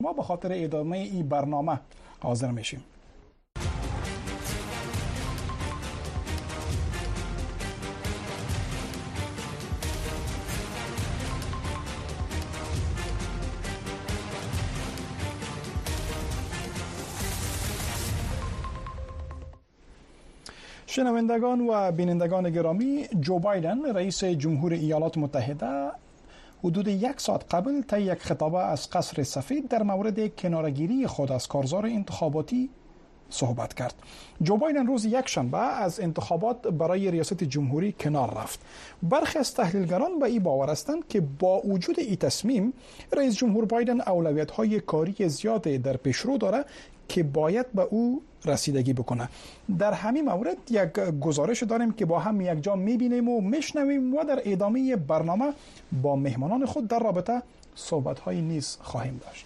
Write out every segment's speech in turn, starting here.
ما به خاطر ادامه این برنامه حاضر میشیم. شنوندگان و بینندگان گرامی، جو بایدن رئیس جمهور ایالات متحده حدود 1 ساعت قبل طی یک خطابه از قصر سفید در مورد کنارگیری خود از کارزار انتخاباتی صحبت کرد. جو بایدن روز یکشنبه از انتخابات برای ریاست جمهوری کنار رفت. برخی از تحلیلگران به این باور هستند که با وجود این تصمیم رئیس جمهور بایدن اولویت‌های کاری زیاد در پیشرو داره که باید به او رسیدگی بکنه. در همین مورد یک گزارش داریم که با هم یک جا میبینیم و میشنویم و در ادامه برنامه با مهمانان خود در رابطه صحبت‌های نیز خواهیم داشت.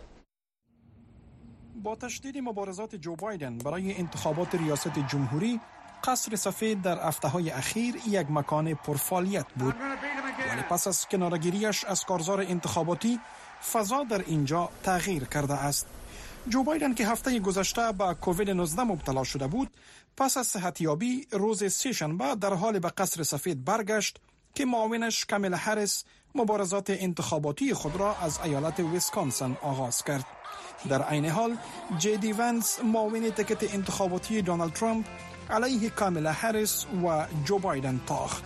با تشدید مبارزات جو بایدن برای انتخابات ریاست جمهوری، قصر سفید در هفته‌های اخیر یک مکان پرفعالیت بود. ولی پس از کنارگیریش از کارزار انتخاباتی، فضا در اینجا تغییر کرده است. جو بایدن که هفته گذشته به کووید 19 مبتلا شده بود، پس از صحتیابی روز سه‌شنبه در حال به قصر سفید برگشت که معاونش کامالا هریس مبارزات انتخاباتی خود را از ایالت ویسکانسن آغاز کرد. در عین حال جی وانس معاون تکت انتخاباتی دونالد ترامپ علیه کامالا هریس و جو بایدن تاخت.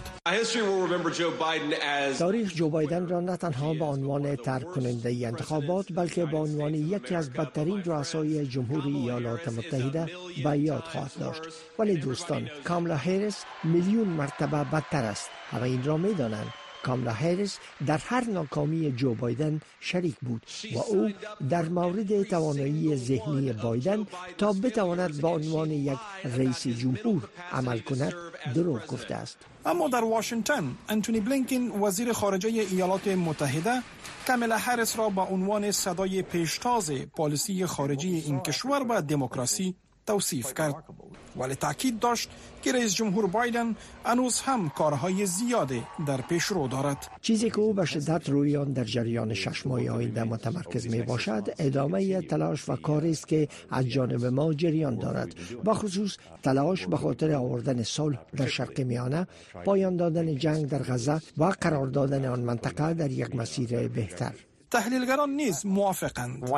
تاریخ جو بایدن را نه تنها به عنوان ترک کننده انتخابات بلکه به عنوان یکی از بدترین رؤسای جمهوری ایالات متحده به یاد خواهد داشت. ولی دوستان، کامالا هریس میلیون مرتبه بدتر است. همه این را می دانند. کامالا هریس در هر ناکامی جو بایدن شریک بود و او در مورد توانایی ذهنی بایدن تا بتواند به عنوان یک رئیس جمهور عمل کند دروغ گفته است. اما در واشنگتن، انتونی بلینکن وزیر خارجه ایالات متحده کامالا هریس را به عنوان صدای پیشتاز پالیسی خارجی این کشور و دموکراسی توصیف کرد، ولی تاکید داشت که رئیس جمهور بایدن هنوز هم کارهای زیاده در پیش رو دارد. چیزی که او به شدت روی آن در جریان 6 ماه آینده متمرکز می باشد ادامه تلاش و کاری است که از جانب ما جریان دارد، با خصوص تلاش به خاطر آوردن صلح در شرق میانه، پایان دادن جنگ در غزه و قرار دادن آن منطقه در یک مسیر بهتر. تحلیلگران نیز موافقند.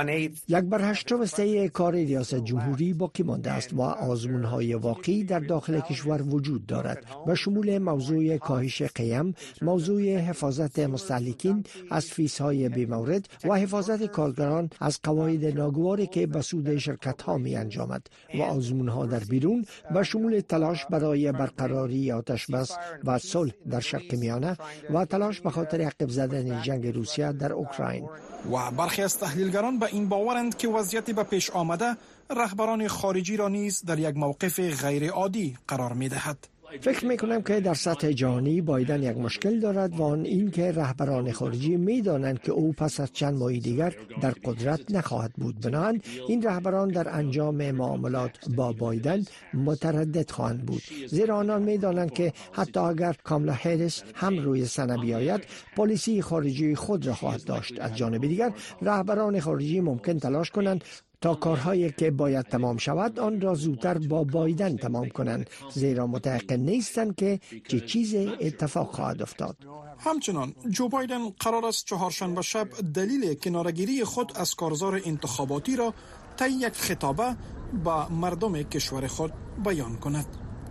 1/8 کار ریاست جمهوری باقی مانده است و آزمون‌های واقعی در داخل کشور وجود دارد و شمول موضوع کاهش قیم، موضوع حفاظت مستهلکین از فیس‌های بی‌مورد و حفاظت کارگران از قواعد ناگواری که به سود شرکت‌ها می‌انجامد و آزمون‌ها در بیرون و شمول تلاش برای برقراری آتش‌بس و صلح در شرق میانه و تلاش به خاطر عقب زدن جنگ روسیه در اوکراین. و برخی از تحلیلگران به این باورند که وضعیت به پیش آمده رهبران خارجی را نیز در یک موقف غیر عادی قرار می‌دهد. فکر می‌کنم که در سطح جهانی بایدن یک مشکل دارد و آن این که رهبران خارجی می‌دانند که او پس از چند ماه دیگر در قدرت نخواهد بود. بنابراین این رهبران در انجام معاملات با بایدن متردد خواهند بود، زیرا آنان می‌دانند که حتی اگر کامالا هریس هم روی صحنه بیاید، پالیسی خارجی خود را خواهد داشت. از جانب دیگر رهبران خارجی ممکن تلاش کنند تا کارهایی که باید تمام شود آن را زودتر با بایدن تمام کنند، زیرا متيقن نیستند که چه چیزی اتفاق خواهد افتاد. همچنان جو بایدن قرار است چهارشنبه شب دلیل کنارگیری خود از کارزار انتخاباتی را طی یک خطابه به مردم کشور خود بیان کند.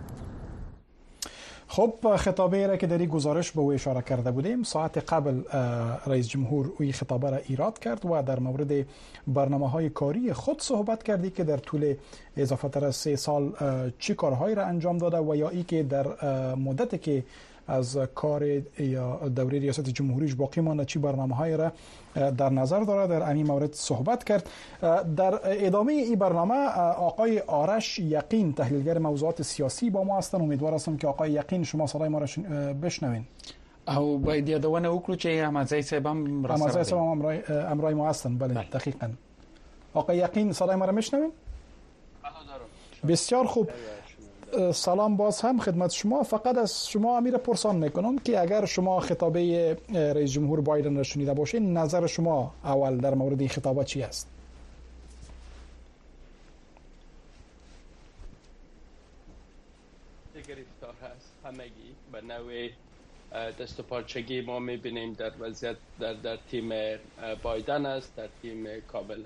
خب خطابه را که در این گزارش به او اشاره کرده بودیم، ساعت قبل رئیس جمهور این خطابه را ایراد کرد و در مورد برنامه‌های کاری خود صحبت کردی که در طول اضافه تر از 3 سال چی کارهایی را انجام داده و یا ای که در مدتی که از کار یا دوره ریاست جمهوریش باقی مانده چی برنامه‌های را در نظر داره. در همین مورد صحبت کرد. در ادامه این برنامه آقای آرش یقین تحلیلگر موضوعات سیاسی با ما هستند. امیدوار هستم که آقای یقین شما صدای ما را بشنوین. او باید یادونه وکړو چې احمدزی صاحب هم امرای ما هستند. بله دقیقاً. آقای یقین صدای ما را میشنوین؟ بسیار خوب. سلام باز هم خدمت شما. فقط از شما امیر پرسان میکنم که اگر شما خطابه رئیس جمهور بایدن را شنیده باشین، نظر شما اول در مورد این خطابه چی است؟ گرفتار هست همگی به نوع دست و پارچگی ما میبینیم در وضعیت در تیم بایدن است، در تیم کامل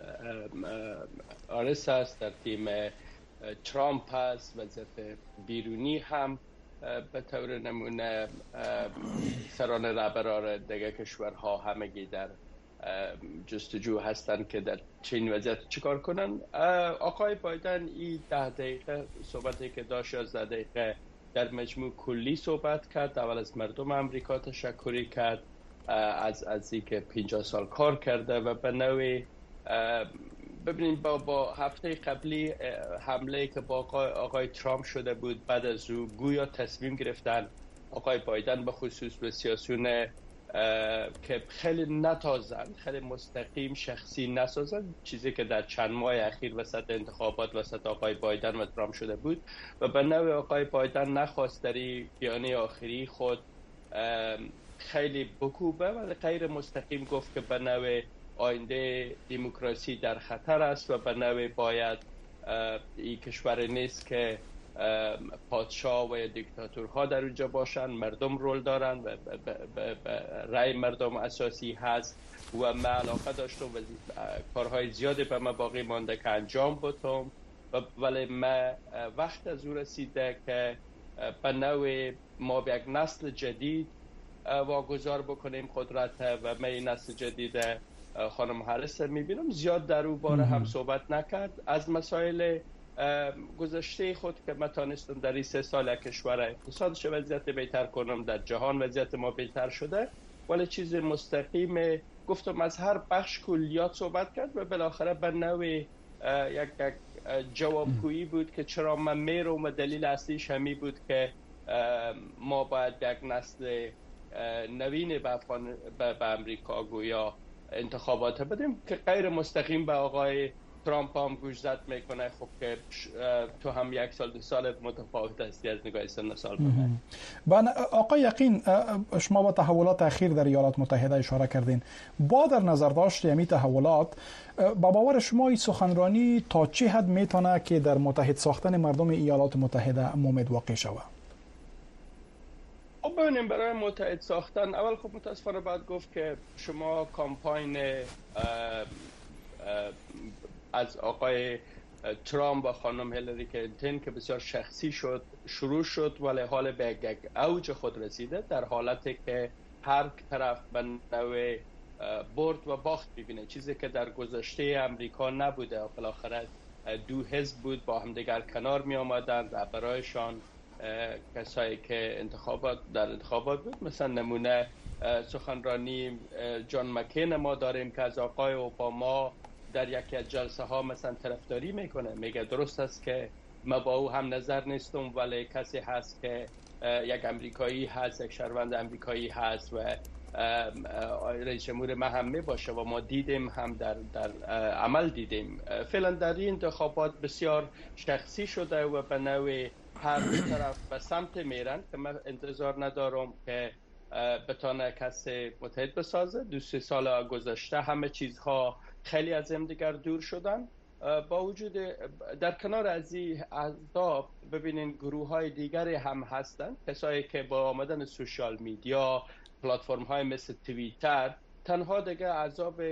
آرس است، در تیم ترامپ است، وضعیت بیرونی هم به طور نمونه سران رهبران دیگه کشورها همگی در جستجو هستند که در چین وضعیت چیکار کنن. آقای بایدن این 10 دقیقه صحبتی که داشت 11 دقیقه در مجموع کلی صحبت کرد. اول از مردم امریکا تشکری کرد، از اینکه 50 سال کار کرده و به نوعی ببینید با هفته قبلی حمله که با آقای ترامپ شده بود، بعد از او گویا تصمیم گرفتن آقای بایدن به خصوص به سیاسیون که خیلی نتازن، خیلی مستقیم شخصی نسازن، چیزی که در چند ماه اخیر وسط انتخابات وسط آقای بایدن و ترامپ شده بود و به نوع آقای بایدن نخواست در بیانیه آخری خود خیلی بکوبه و غیر مستقیم گفت که به نوع آینده دموکراسی در خطر است و به نوع باید این کشور نیست که پادشاه و دیکتاتورها در اونجا باشن، مردم رول دارن و رأی مردم اساسی هست و من علاقه داشتم و کارهای زیادی به من باقی مانده که انجام بدم ولی من وقت از او رسیده که به نوع ما به یک نسل جدید واگذار بکنیم قدرت و من این نسل جدید خانم هریس میبینم زیاد در او باره هم صحبت نکرد. از مسائل گذشته خود که من تانستم در این 3 سال کشور اقتصادش وضعیت بهتر کنم، در جهان وضعیت ما بهتر شده، ولی چیز مستقیم گفتم از هر بخش کلیات صحبت کرد و بالاخره به نوع یک جوابگویی بود که چرا من میرم و دلیل اصلیش همی بود که ما باید یک نسل نوین به امریکا گویا انتخابات بدیم که غیر مستقیم به آقای ترامپ هم گوش زد میکنه. خب که تو هم 1 سال 2 سال متفاوت هستی از نگاه سن سال بله. آقای یقین، شما با تحولات اخیر در ایالات متحده اشاره کردین. با در نظر داشت یمی تحولات، با باور شما این سخنرانی تا چه حد میتونه که در متحد ساختن مردم ایالات متحده ممد واقع شود؟ خب ببینیم برای متحد ساختن اول خب متاسفانه باید گفت که شما کامپاین از آقای ترامپ و خانم هیلاری کلینتون که بسیار شخصی شروع شد ولی حال به یک اوج خود رسیده، در حالتی که هر طرف به نوع برد و باخت ببینه، چیزی که در گذشته امریکا نبوده. بالاخره 2 حزب بود با هم دیگر کنار می آمدن، رهبرایشان کسایی که در انتخابات بود، مثلا نمونه سخنرانی جان مکین ما داریم که از آقای اوباما در یکی از جلسه ها مثلا طرفداری میکنه، میگه درست است که ما با او هم نظر نیستم ولی کسی هست که یک امریکایی هست، یک شهروند امریکایی هست و رئیس جمهور ما هم میباشه و ما دیدیم هم در عمل دیدیم. فعلا در این انتخابات بسیار شخصی شده و به نوع هر طرف به سمت میرن که من انتظار ندارم که بتانه کسی متحد بسازه. 2-3 سال گذشته همه چیزها خیلی از هم دیگر دور شدن. با وجود در کنار از این احزاب ببینین گروه های دیگری هم هستن، کسایی که با آمدن سوشال میدیا، پلتفرم های مثل توییتر تنها دیگه احزاب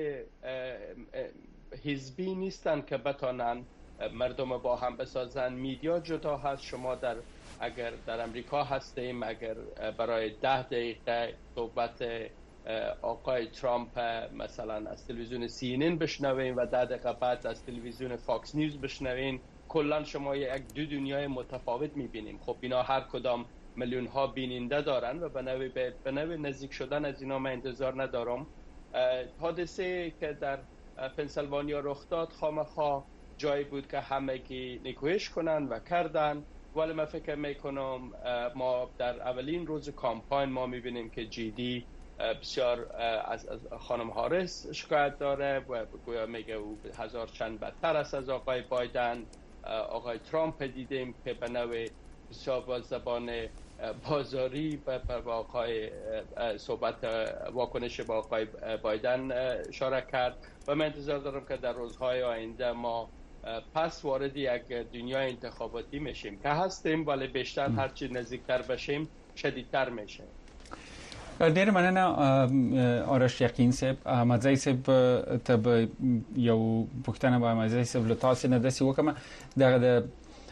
حزبی نیستن که بتانن مردم با هم بسازن. میدیا جدا هست. شما اگر در امریکا هستیم، اگر برای 10 دقیقه صحبت آقای ترامپ مثلا از تلویزیون CNN بشنوین و 10 دقیقه بعد از تلویزیون فاکس نیوز بشنوین، کلا شما یک 2 دنیای متفاوت میبینیم. خب اینا هر کدام میلیون ها بیننده دارن و به نوع نزدیک شدن از اینا من انتظار ندارم. حادثه که در پنسیلوانیا رخ داد خامخا جایی بود که همگی نیکویش کنن و کردن، ولی من فکر میکنم ما در اولین روز کامپاین ما میبینیم که جدی بسیار از خانم هاریس شکایت داره و گویا میگه او 1000 چند بدتر است از آقای بایدن. آقای ترامپ دیدیم که به نوع بسیار با زبان بازاری با آقای صحبت واکنش با آقای بایدن اشاره کرد و من انتظار دارم که در روزهای آینده ما پس وارد یک دنیای انتخاباتی میشیم که هستیم، ولی بیشتر هرچی نزدیکتر بشیم شدیدتر میشه. ډیر مننه آرش یقین صاحب. احمدزی صاحب ته یو پښتنه به احمدزی صاحب له تاسو نه داسې وکم د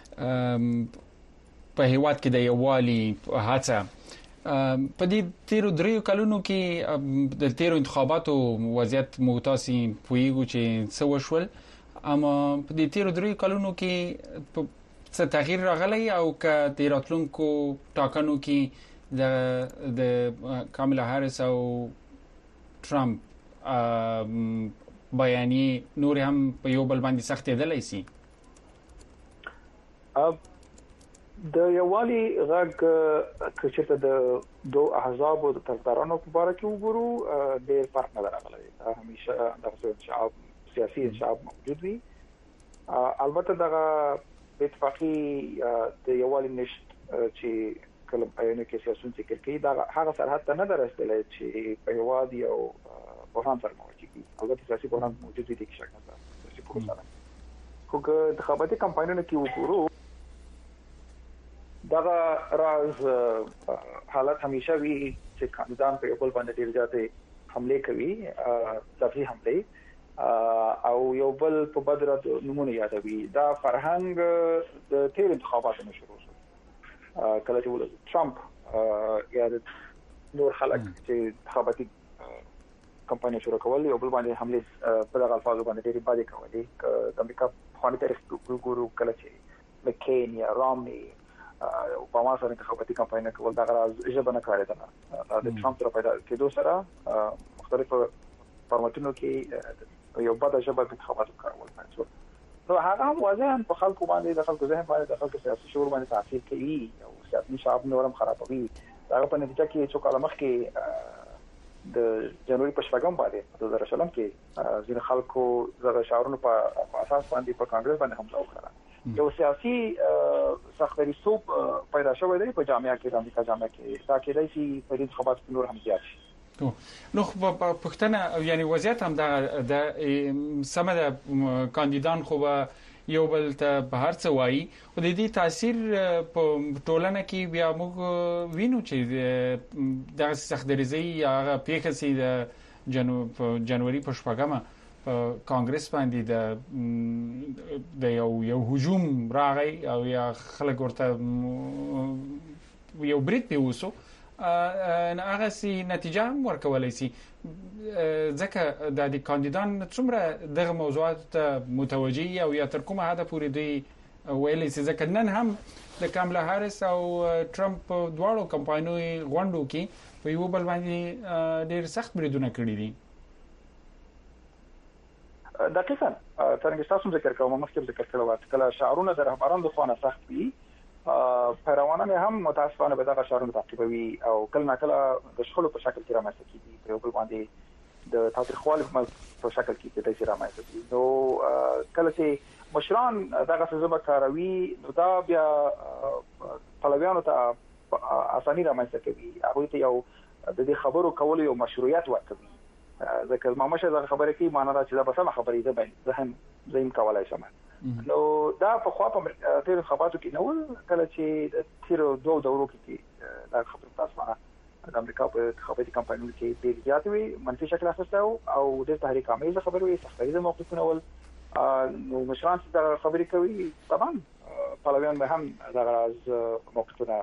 په هیواد کې د یووالي هڅه په دې تیرو دریو کلونو کې د تیرو انتخاباتو وضعیت مو تاسو پویګو چې څه وشول، اما په دې تیرو دریو کلونو کې څه تغییر راغلی او که د راتلونکو ټاکنو کې د کاملا هاریس او ټرمپ بیانیه نور هم په یو بل باندې سختېدلی سي؟ د یووالي غږ که چېرته د دوه احزابو د طرفدارانو په باره کې وګورو ډېر فرق نه راغلی. همیشه دغه شعب سیاسي شعب موجود وي. البته دغه اتفاقي د یووالي نشت چې کله ایونه کې سیاسون ذکر کوي دا هغه سرحد ته نه درستلی چې په هیواد یو بحران سره مواجه کیږي. البته سیاسي بحران موجود دی چې شک نه سیاسي بحران خو که د انتخاباتي کمپاینونو کې وګورو دا راز حالت همیشه وی چې کاندیدان په یو بل باندې ډیر زیاتې حمله کوي، لفظي حمله او یو بل په بدره نمونه یادوي. دا فرهنګ د تیر انتخاباتو نه شروع شو. کله چې ټرمپ یا نور خلک چې انتخاباتي کمپاین شروع کول یو بل باندې حمله په دغه الفاظو باندې ډېری باندې کولې. د امریکا خواني تاریخ ګورو کله چې مکین یا رامني اوباما سره انتخاباتي کمپاین کول دا غراض ژبه نه کړی د ټرمپ تر پیدا کېدو سره مختلفو فارمټونو کې یو بده ژبه په انتخاباتو کارول شو. نو هغه هم واضح په خلکو باندې د خلکو ذهن باندې د خلکو سیاسي شعور باندې تاثیر کوي او سیاسي شعب نورم خرابوي. دا په نتیجه کې چې کله مخکې د جنوري په شپږم باندې د 2020 کې ځینې خلکو زغه شعارونو په اساس باندې په کانګرس باندې حمله وکړه. یو سیاسي سختریتوب پیدا شوی دی په جامعه کې، د امریکا جامعه کې. دا کېدای شي په دې انتخاباتو نور هم زیات شي. نو پښتنه یعنی وضعیت هم د سم د کاندیدان خو یو بل ته په هر څه وایي او د دې تاثیر په ټولنه کې بیا موږ وینو چې د سختریزي هغه پیښه سي د جنوري په شپږمه په کانګرس باندې د یو هجوم راغی او یا خلک ورته یو برید پیوسو هغه سي نتیجه هم ورکولای سي. ځکه د کاندیدان څومره دغه موضوعات ته متوجي او یا تر کومه حد پورې دی ویلي سي. ځکه نن هم د کاملا هاریس او ټرمپ دواړو کمپاینونو غونډو کې په یو بل باندې ډېر سخت بریدونه کړی دي. دقیقاً څنګه تاسو ذکر کوم مخکې ذکر کړو کله شعارونه د رهبرانو خوا نه سخت وي، پیروانان هم متاسفانه به دغه شعارونه تعقیبوي او کله ناکله د شخړو په شکل کې رامنځته کیږي، په یو بل باندې د تاوتریخوالي په شکل کې د دې رامنځته کیږي. نو کله چې مشران دغه څه کاروي نو دا بیا طالبانو ته اساني رامنځته کوي، هغه ته یو د دې خبرو کول یو مشروعیت ورکوي. ځکه ما مشه دا خبره کوي معنی دا چې دا به سم خبرې ده به هم زم کولای شم. نو دا په خوا په تیر خبراتو کې نو کله چې تیر دوه دورو کې دا خبره تاسو د امریکا په انتخاباتي کمپاینونو کې ډېر زیات وي منفي شکل اخیسته او د تحریک عامه خبره وي سختري موقفونه ول نو مشران چې دا خبرې کوي طبعا طالبان به هم دا غراز موقفونه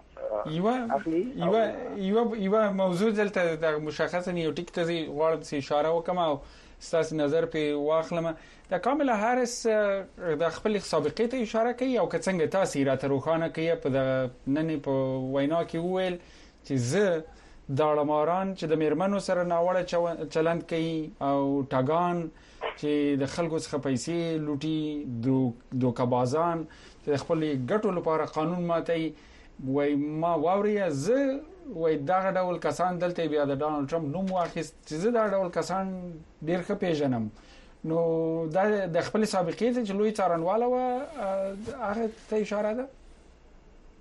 یو موضوع دلته د مشخصه یو ټیک ته غواړم چې اشاره وکم او ستاسو نظر په واخلم. د کاملا هاریس د خپل سابقې ته اشاره کوي او څنګه تاثیرات روخانه کوي په نن په وینا کې ویل چې زه د لماران چې د میرمنو سره ناوړه چلند کوي او ټاګان چې د خلکو څخه پیسې لوټي دوکبازان چې خپل ګټو لپاره قانون ماتي وای ما واوري زه وای دا ډول کسان دلته بیا د ډانلډ ټرمپ نوم واخیست چې زه دا ډول کسان ډیر ښه پیژنم. نو دا د خپل سابقې چې لوی څارنواله و هغه ته اشاره ده.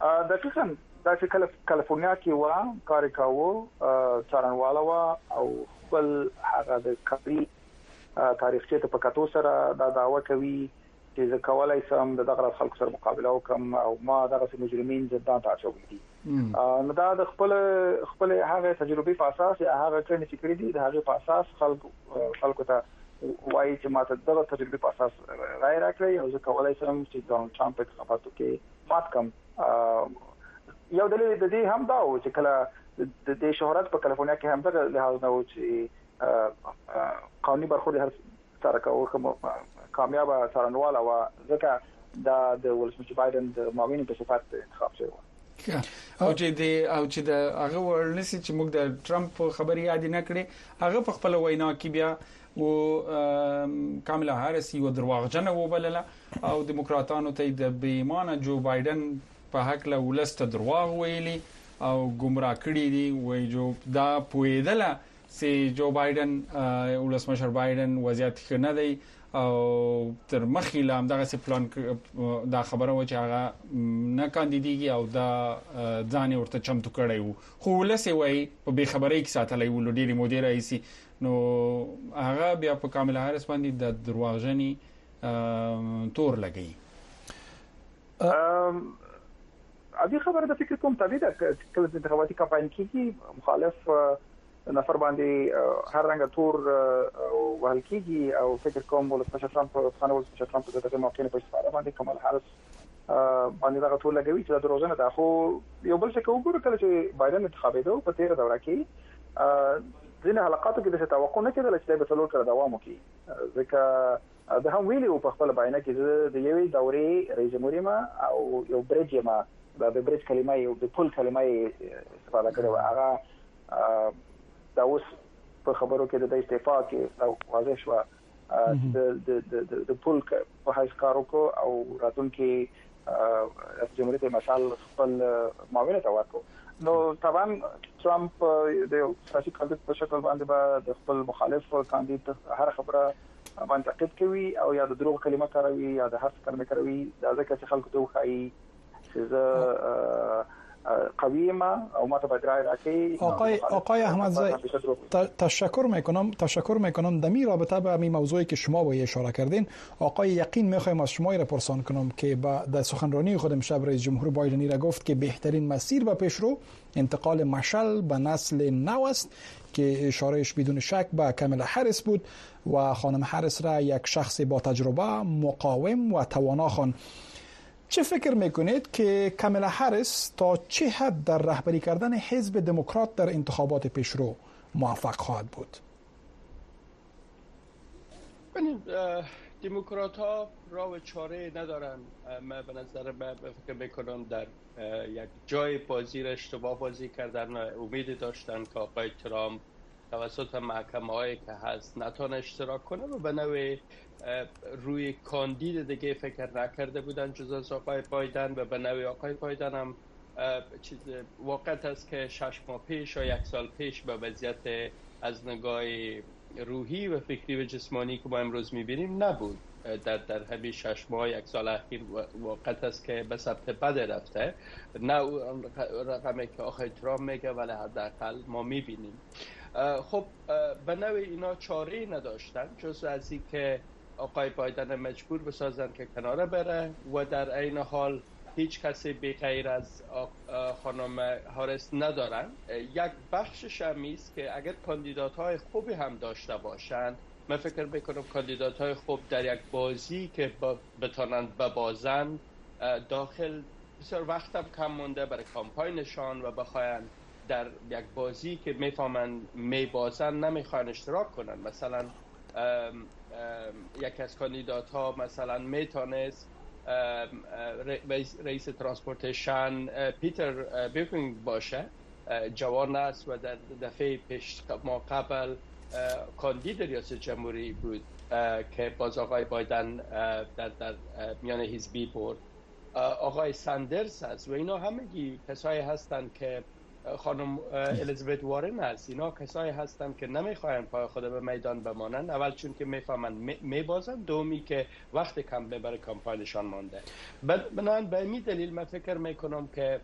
دقیقاً دا چې کالیفورنیا کې و کار کاوه څارنواله و او خپل هغه د کبري تاریخچه ته په کتو سره دا دعوه کوي چې زه کولای شم دغه خلکو سره مقابله وکم او ما دغه مجرمین زندان ته اچولي دي. نو دا د خپل هغه تجربې په اساس هغه کړنې چې کړې دي د هغه په اساس خلکو ته وایي چې ماته دغه تجربې په اساس رائے راکړي او زه کولای شم چې ډونالد ټرمپ په خبرو کې مات کم. یو دلیل د دې هم دا و چې کله د شهرت په کالیفورنیا کې هم دغه لحاظ نه و چې قانوني برخورد هر سره کوم کامیاب څارنواله و ځکه دا د ولسمشر بایدن د معاون په صفت انتخاب شوی و. او چې د هغه ورنسي چې موږ د ټرمپ خبري یاد نه کړې هغه په خپل وینا کې بیا او کاملا هاریس یو درواغجن وبلله او دیموکراتانو ته د بیمانه جو بایدن په حق له ولست درواغ ویلي او گمراه کړی دي وای جو دا پویدله چې جو بایدن ولسمشر بایدن وضعیت خنه دی او تر مخې لام دغه سي پلان دا خبره و چې هغه نه کاندیديږي او دا ځان ورته چمتو کړی وو خو ولسي وای په بے خبرۍ کې ساتلای و ډيري مدیر رئیسي نو هغه بیا په کاملا هاریس باندې د درواغجنی تور لګي. ادي خبره د فکر کوم تابع ده کله د انتخاباتي کمپاین کې مخالف نفر باندې هر رنګ تور وهل کیږي او فکر کوم ولسمشر ټرمپ د دغه موقع په استفاده باندې کمال هاریس باندې دا ټول لګوي چې د روزنه ده. خو یو بل څه کوو کله چې بایدن انتخابېدو په تیر دوره کې ځینې حلقاتو کې د توقع نه کېدل چې به څلور کړه دوام وکړي ځکه د هم ویلو په خپل بیان کې د یوې دورې رئیس جمهور ما او یو برج ما د برج کلمه یو د پل کلمه استفاده کړو هغه دا اوس په خبرو کې د استعفا کې واضح شو د پل په هیڅ کارو کو او راتلونکي جمهوریت مثال خپل معاون ته ورکو. نو طبعا ټرمپ د سیاسي کاندید په شکل باندې د خپل مخالف کاندید هر خبره باندې تاکید کوي او یا د دروغ کلمه کاروي یا د هر څه کلمه کوي دا ځکه چې خلکو ته وخایي چې قویمه او ما تبادرای راکی. آقای احمدزی تشکر میکنم در این رابطه به همین موضوعی که شما به اشاره کردین. آقای یقین میخوایم از شما را پرسان کنم که در سخنرانی خود امشب رئیس جمهور بایدن را گفت که بهترین مسیر به پیشرو انتقال مشعل به نسل نو است که اشارهش بدون شک به کاملا هاریس بود و خانم هاریس را یک شخص با تجربه، مقاوم و توانا خواند. چه فکر میکنید که کاملا هاریس تا چه حد در رهبری کردن حزب دموکرات در انتخابات پیشرو موفق خواهد بود؟ دموکرات ها راه و چاره ندارن. من به نظر فکر میکنم در یک جای بازی را اشتباه بازی کردن، امید داشتن که آقای ترامپ توسط محکمه هایی که هست نتونه اشتراک کنه و به نوع روی کاندید دیگه فکر نکرده بودن جز از آقای بایدن و به نوع آقای بایدن هم واقعیت است که 6 ماه پیش یا 1 سال پیش به وضعیت از نگاه روحی و فکری و جسمانی که ما امروز میبینیم نبود. در همین 6 ماه 1 سال اخیر واقعیت است که به سمت بد رفته، نه رقمی که آقای ترامپ میگه ولی حداقل ما میبینیم. خب به نوع اینا چاره نداشتن جز از این که آقای بایدن مجبور بسازن که کناره بره و در این حال هیچ کسی به غیر از خانم هاریس ندارن. یک بخشش هم است که اگر کاندیدات‌های خوبی هم داشته باشند، من فکر میکنم کاندیدات‌های خوب در یک بازی که بتانند ببازند داخل بسیار وقت هم کم مونده برای کامپاینشان و بخواین در یک بازی که میفهمن میبازن نمیخواین اشتراک کنن. مثلا یک از کاندیدات ها مثلا میتونست رئیس ترانسپورتیشن پیتر بیوکینگ باشه، جوان است و در دفعه پیش ما قبل کاندید ریاست جمهوری بود که باز آقای بایدن در میان حزبی برد. آقای ساندرز هست و اینا همگی کسایی هستند که خانم الیزابت وارن است. اینا کسایی هستند که نمیخواین پای خود به میدان بمانند. اول چون که میفهمن میبازن، دومی که وقت کم برای کمپاینشان مانده. بنابراین به این دلیل من فکر میکنم که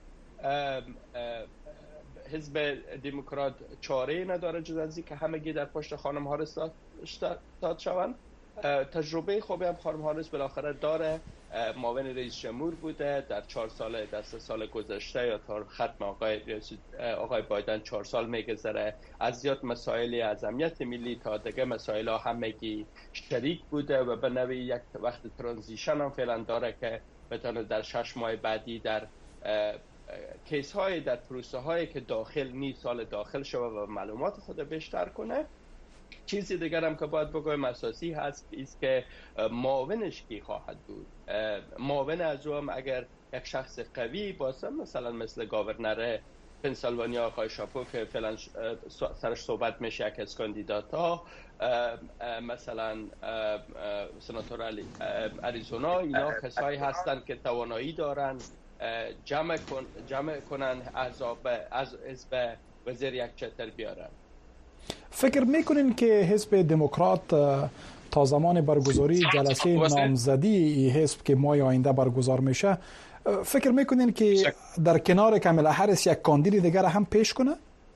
حزب دموکرات چاره نداره جز از که همگی در پشت خانم هاریس استاد شوند. تجربه خوبی هم خانم هاریس بالاخره داره. معاون رئیس جمهور بوده در 4 سال گذشته، یا تا ختم آقای بایدن 4 سال میگذره. از زیاد مسائلی از امنیت ملی تا دیگه مسائل همگی شریک بوده و به نوعی یک وقت ترانزیشن هم فعلا داره که بتونه در 6 ماه بعدی در کیس های، در پروسه هایی که داخل نیست سال داخل شده و معلومات خود بیشتر کنه. چیزی دیگر هم که باید بگویم اساسی هست است که معاونش کی خواهد بود. معاون از او هم اگر یک شخص قوی باشه، مثلا مثل گاورنر پنسیلوانیا آقای شاپو که فعلا سرش صحبت میشه یک از کاندیداتا، مثلا سناتور اریزونا، اینا کسایی هستند که توانایی دارن جمع کنن از حزب وزیر یک چتر بیارن. فکر میکنین که حزب دموکرات تا زمان برگزاری جلسه نامزدی حزب که ماه آینده برگزار میشه، فکر میکنین که در کنار کاملا هریس یک کاندید دیگر هم پیش کنه؟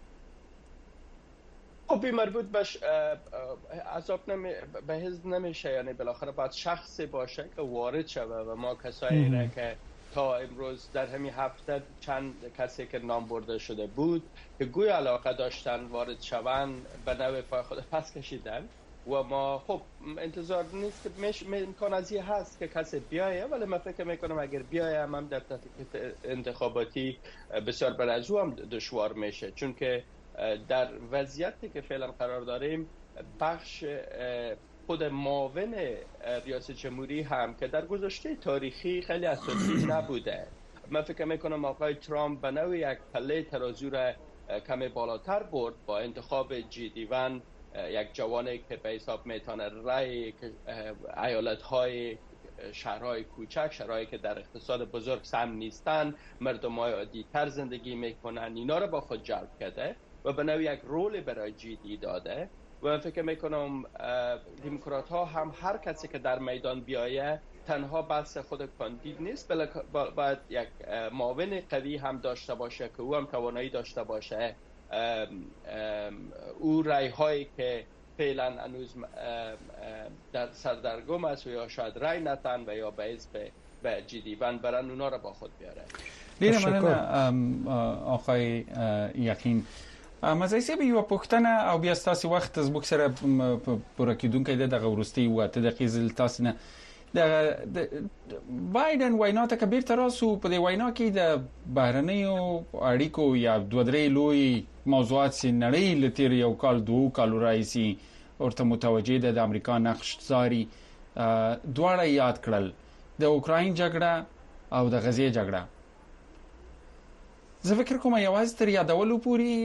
خب مربوط عذاب به حزب نمیشه، یعنی بالاخره باید شخصی باشه که وارد شوه و ما کسایی را که تا امروز در همین هفته چند کسی که نام برده شده بود که گوی علاقه داشتن وارد شوند به نوع پای خود پس کشیدن و ما خب انتظار نیست که امکان از این هست که کسی بیایه، ولی من فکر میکنم اگر بیایه هم در تحقیق انتخاباتی بسیار بر از او هم دشوار میشه، چون که در وضعیتی که فعلا قرار داریم بخش خود معاون ریاست جمهوری هم که در گذشته تاریخی خیلی اساسی نبوده. من فکر میکنم آقای ترامپ به نوعی یک پله ترازو را کمی بالاتر برد با انتخاب جی دیون، یک جوانی که به حساب میتونه رای ایالت‌های شهرهای کوچک، شهرهایی که در اقتصاد بزرگ سهم نیستن، مردمای عادی تر زندگی میکنن، اینا رو با خود جلب کرده و به نوعی یک رول برای جی دی داده. و من فکر میکنم دموکرات ها هم هر کسی که در میدان بیایه تنها بحث خود کاندید نیست، بلکه باید یک معاون قوی هم داشته باشه که او هم توانایی داشته باشه او رای هایی که فعلا هنوز در سردرگم است و یا شاید رای نتن و یا به حزب به جی دیون برن، اونا رو با خود بیاره. لیدم آقای یقین مزایسی به یو پښتنه او بیا ستاسو وخت از بوک سره پوره کیدونکې د غورستي وته د قیزل تاسو نه د بایدن ویناته کبیر تراسو په دی وینا کې د بهرنیو اړیکو یا دوه درې لوی موضوعات سي نړۍ لتیر یو کال دوه کال راځي ورته متوجه ده د امریکا نقش زاري دواړه یاد کړل د اوکراین جګړه او د غزې جګړه. زه فکر کوم یوازې تر یادولو پوری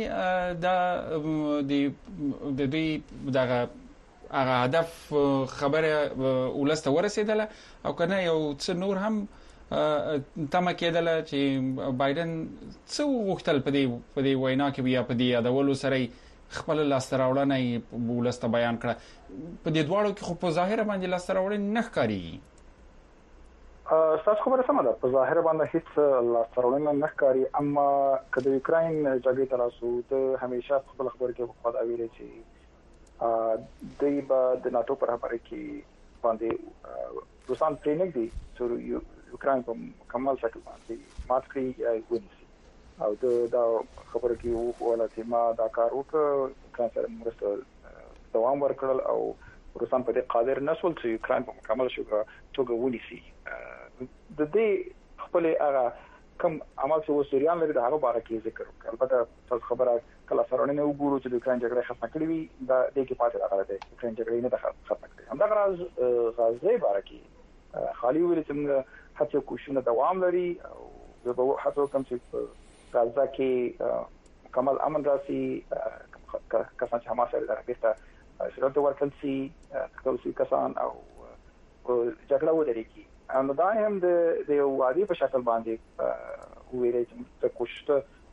د دوی دغه هدف خبره ولسته ورسېدله او کنه یو څه نور هم تمه کېدله چې بایدن څه وغوښتل په دې وینا کې بیا په دې یادولو سره خپل لاسته راوړنې ولسته بیان کړه. په دې دواړو کې خو په ظاهر باندې لاسته راوړنې نه ښکاري. تاسو خبره سمه ده، په ظاهر باندې هیڅ لاسته راوړنه نه ښکاري، اما که د یوکراین جګړې تراسو ته همیشه خپل خبره کې خو دا ویلي چې دوی به د ناتو پر خبره کې باندې روسان پرېنګ دي چې یوکراین په مکمل شکل باندې مات کړي یا ونیسي، او دا خبره کې وواله چې ما دا کار وکړ، یوکراین سره مرسته دوام ورکړل او روسان په دې قادر نه شول چې یوکراین په مکمل توګه ونیسي. د دې خپل هغه کوم عمل چې وسریان لري د هغه باره کې ذکر وکړ. البته تاسو خبره کله سره نه وګورو چې د یوکراین جګړه ختمه کړې وي، دا د کې پاتې راغله ده یوکراین جګړه نه ده ختمه کړې. همدا راز غزې باره کې خالي ویل چې موږ هڅه کوشونه دوام لري او زه به هڅه کوم چې غزه کې مکمل امن راسي، کسان چې حماس سره درګسته شرط ورکړل شي، ټول کسان او جګړه ودرېږي. نو دا هم د یو عادي په شکل باندې ویلې چې کوشش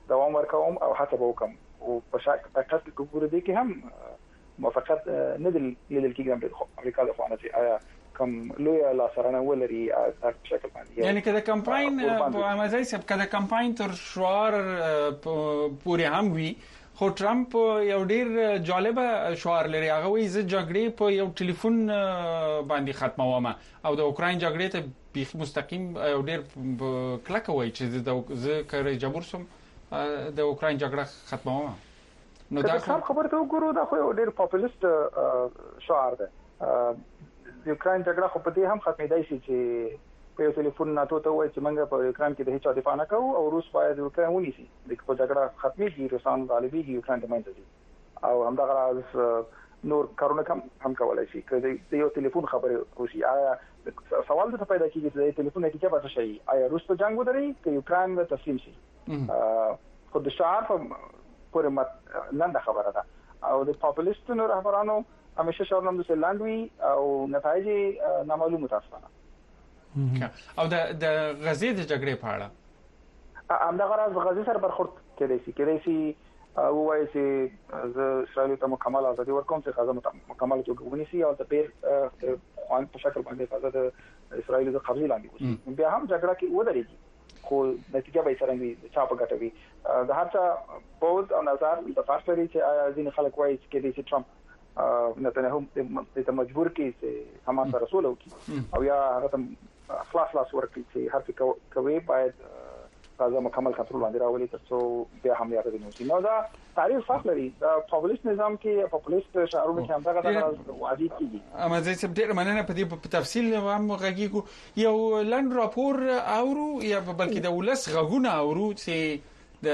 دوام ورکوم او هڅه وکم او په حقیقت کې ګورې دي کې هم موافقت نه لیدل کېږي د امریکا د خوانه چې آیا کوم لوی لاسرانه ولري په شکل باندې یعنی کله کمپاین په امازای سب کله کمپاین تر شعار پورې هم وی خو ټرمپ یو ډیر جالب شعار لري هغه وی زه جګړې په یو ټلیفون باندې ختموم او د اوکراین جګړې ته بیخ مستقیم یو ډیر کلک وای چې زه کړه جبر سم د اوکراین جګړه ختموم نو دا خبره ته وګورو دا خو ډیر پاپولیست شعار ده د اوکراین جګړه خو په دې هم ختمېدای شي چې په ټلیفون ناتو ته وایي چې موږ په اوکراین کې د هیڅ دفاع نه کوو او روس باید اوکراین ونیسي د په جګړه ختمېږي روسان غالبيږي اوکراین د منځ دي او همدغه راز نور کارونه هم کولای شي که د یو ټلیفون خبره وشي آیا سوال ته پیدا کیږي چې د ټلیفون نتیجه به څه شي آیا روس په جنگ ودري که اوکراین به تسلیم شي خو د شعار په پورې لنډه خبره ده او د پاپولیستونو رهبرانو همیشه شاورنم د لاندوي او نتایج نامعلومه تاسو او د غزې د جګړې په اړه همدغه راز غزې سره برخورد کېدای شي او وایي چې زه اسرائیل ته مکمل ازادي ورکوم چې غزه مکمل توګه ونیسي او د پیر خوان په شکل باندې فضا د اسرائیل د قبضې لاندې وي بیا هم جګړه کې ودرېږي خو نتیجه به څنګه چا په ګټه وي د هر چا پوز او نظر د فارسري چې آیا ځین خلک وایي چې ټرمپ نتنیاهو ته مجبور کړي چې حماس سره سوله وکړي او یا هغه خلاص ورکړي چې هر څه کوي باید غزه مکمل کنټرول باندې راولي ترڅو بیا حمله راځي نو دا تاریخ فخر لري دا پاپولیست نظام کې پاپولیست شعارونه چې همدغه وادي کیږي اما زه څه ډېر مننه په دې په تفصیل هم غږیږو یو لاند راپور اورو یا بلکې د ولس غږونه اورو چې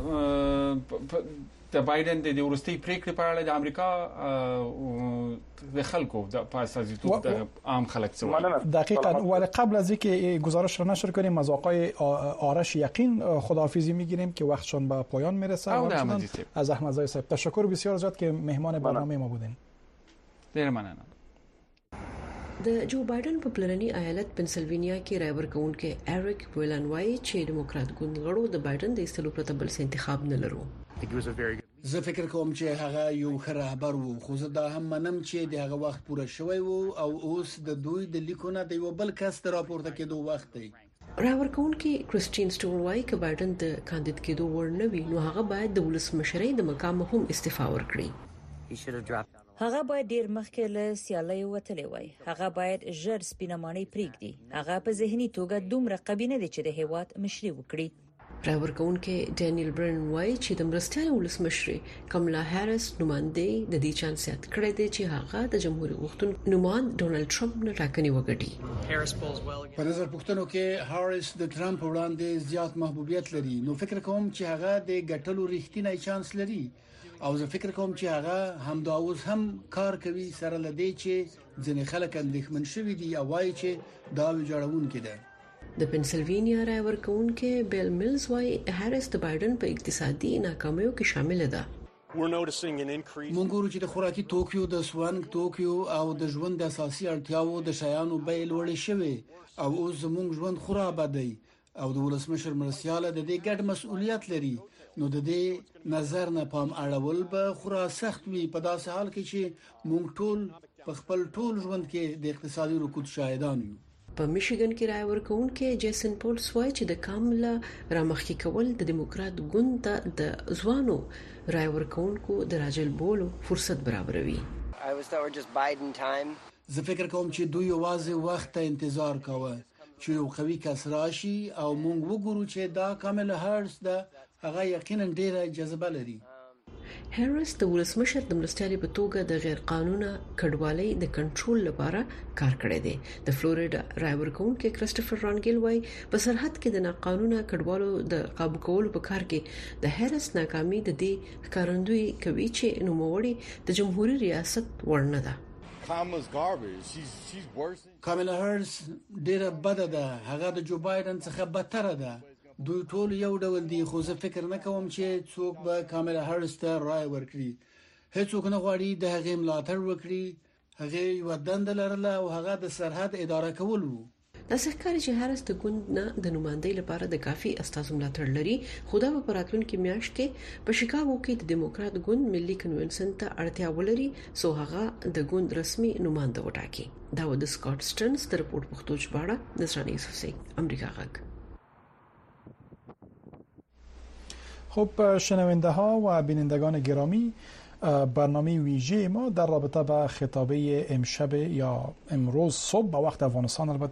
د بایدن د ورستي پریکړې په اړه د امریکا د خلکو د پاسازیتوب د عام خلک څخه دقیقاً ولی قبل از اینکه گزارش را نشر کنیم از آقای آرش یقین خداحافظی میگیریم که وقتشون به پایان میرسه از احمد زای صاحب تشکر بسیار زیاد که مهمان برنامه ما بودین. ډیر مننه. د جو بایدن په پلرني ایالت پنسلوانیا کې رای ورکوونکي اریک ویلن وایي چې دیموکرات ګوند غړو د بایدن د استلو پرته بل څه انتخاب نه لرو. زه فکر کوم چې هغه یو ښه رهبر وو خو زه دا هم منم چې د هغه وخت پوره شوی وو او اوس د دوی د لیکونه د یو بل کس ته راپورته کېدو وخت دی. رای ورکوونکي کریسټین سټون وایي چې بایدن د کاندید کېدو وړ نه وي نو هغه باید د ولسمشرۍ د مقام هم استعفا ورکړي. هغه باید ډیر مخکې له سیالۍ وتلی وای. هغه باید ژر سپینمانۍ پریږدي. هغه په ذهني توګه دومره قوي نه دی چې د هیواد مشري وکړي. رای ورکوونکي ډانیل برن وایي چې د مرستیال ولسمشر کملا هریس نوماندې د دې چانس یاد کړی دی چې هغه د جمهوریت غوښتونکو نوماند ډونالد ټرمپ نه ټاکنې وګټي. په نظر پوښتنو کې هریس د ټرمپ وړاندې زیات محبوبیت لري نو فکر کوم چې هغه د ګټلو رښتینی چانس لري او زه فکر کوم چې هغه هم دا اوس هم کار کوي سره لدی چې ځینې خلک اندېښمن شوي دي او وایي چې دا ویجاړونکې ده. د پنسلوانیا رای ورکوونکي بیل میلز وایي هریس د بایدن په اقتصادي ناکامیو کې شامل ده. مونږ ګورو چې د خوراکي توکیو د سوانګ توکیو او د ژوند د اساسي اړتیاو د شیانو بیې لوړې شوې او اوس زموږ ژوند خراب دی او د ولسمشر مرستیاله د دې ګډ مسؤلیت لري نو د دې نظر نه پام اړول به خورا سخت وي په داسې حال کې چې مونږ ټول په خپل ټول ژوند کې د اقتصادي رکود شاهدان یو. په میشیګن کې رای ورکوونکي جیسن پولس وایي چې د کاملا رامخکې کول د دیموکرات ګوند ته د ځوانو رای ورکوونکو د راجل بولو فرصت برابروي. زه فکر کوم چې دوی یوازې وخت ته انتظار کاوه چې یو قوي کس راشي او مونږ وګورو چې دا کاملا هریس ده هغه یقینا ډیره جذبه لري. هریس د ولسمشر د مرستیالي په توګه د غیر قانوني کډوالۍ د کنټرول لپاره کار کړی دی. د فلوریډا رای ورکوونکي کرستوفر رانګل وایي په سرحد کې د ناقانونه کډوالو د قابو کولو په کار کې د هریس ناکامي د دې ښکارندوی کوي چې نوموړي د جمهوریت ریاست ورنه ده. کاملا هریس ډیره بده ده هغه د جو بایدن څخه بدتره ده. دوی ټول یو ډول دي خو زه فکر نه کوم چې څوک به کاملا هریس ته رای ورکړي. هیڅوک نه غواړي د هغې ملاتړ وکړي. هغه یو دند لرله او هغه د سرحد اداره کول وو. د ښکاري چې هارس د ګوند نه د نمائندۍ لپاره د کافي استازو ملاتړ لري خو دا په راتلونکي میاشت کې په شیکاګو کې د دیموکرات ګوند ملي کنونسن ته اړتیا ولري سو هغه د ګوند رسمي نمائنده وټاکي دا د سکاټ سټرنز د رپورت پښتو ژباړه نصراني یوسفزي امریکا غږ. خب شنونده ها و بینندگان گرامی، برنامه ویژه ما در رابطه با خطابه امشب یا امروز صبح به وقت افغانستان البته